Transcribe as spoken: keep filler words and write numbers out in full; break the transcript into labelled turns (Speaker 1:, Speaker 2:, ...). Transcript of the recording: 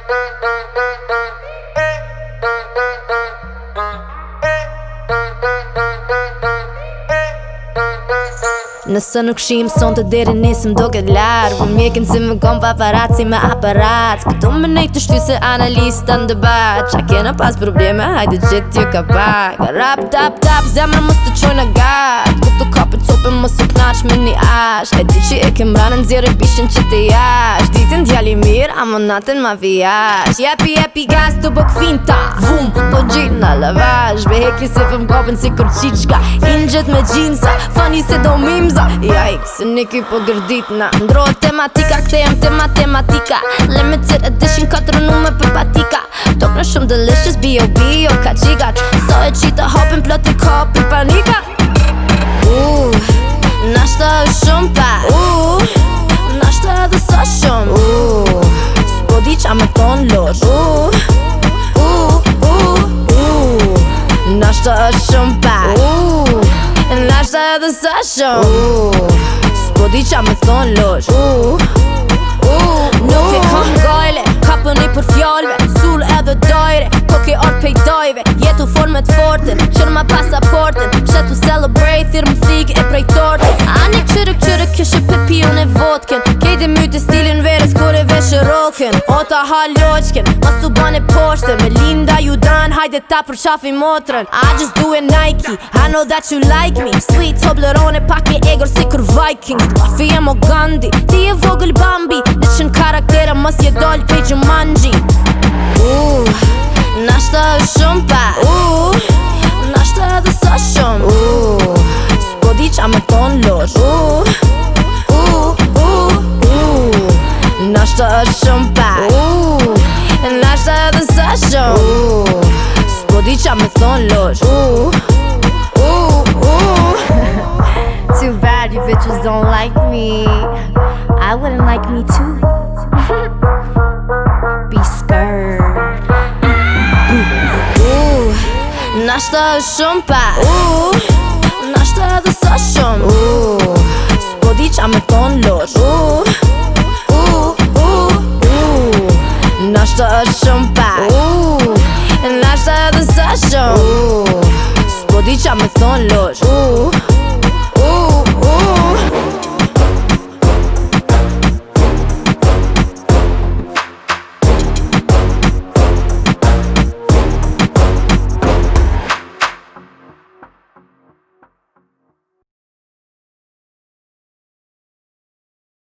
Speaker 1: Nëse nuk shim son të deri nisëm do këtë larë Po mjekin si më kom paparazzi me aparat Këtu me nejtë të shty se analista në debat Qa kena pas probleme, hajde gjithë ju ka pak Rap, tap, tap, zemra mës të qoj në gat Këtu kapit copin mës të knaq me një ash E di që e kem ranën zjerë bishin që të jash Ditin djali mirë, amo natën ma vijash Jepi, jepi gas të bok finta Vum, po gjitë në lavash Beheki se fëm kopin si kur qiqka Injët me gjinsa, fani se do mimza Jajk, se niki po gërdit na Ndrohet tematika, këtejem te matematika Limited edition, katër nume për patika Tok në shumë delicious, bio bio, ka qigat So e qita hopin, plot i kopi, panika Uuu, nashta është shumë pa Uuu, nashta edhe sa shumë Uuu, s'po di qa me thonë losh Uuu, uuu, uuu, uuu Nashta është shumë pa Uuu Nashta edhe sa shumë S'po di qa me thonë losh Nuk e kam gajle Kapën i për fjallve Sull edhe dojre Koke art pej dojve Jetu formet fortin Qërë ma pasaportin Shetu celebrate Thirë më thik e prej tortin Ani qërë qërë këshë pipi unë e vodkin Kejti myti stilin verës kur e veshë rokin Ota haloqkin Mas u bane poshte Me linda ju dan Hajde ta për qafi motrën I just do it Nike I know that you like me Sweet Toblerone pak një egor si kur Vikings Lafi e mo Gandhi Ti e vogël Bambi Në qën karaktere mos je doll pej Jumanji Uuu, nashta është shumë pa Uuu, nashta edhe sa shumë Uuu, s'po di qa me thonë losh Uuu, uuu, uuu, uuu Nashta është shumë pa Uuu, nashta edhe sa shumë Uuu, s'po di qa me thonë losh Uuu, uuu, uuu Too bad you bitches don't like me I wouldn't like me too Be scared Ooh, nashta është shumë pa Ooh, nashta edhe sa shumë Ooh, s'po di qa me thonë losh Ooh, ooh, ooh, ooh Nashta është shumë pa Ooh, nashta edhe sa shumë Ooh, s'po di qa me thonë losh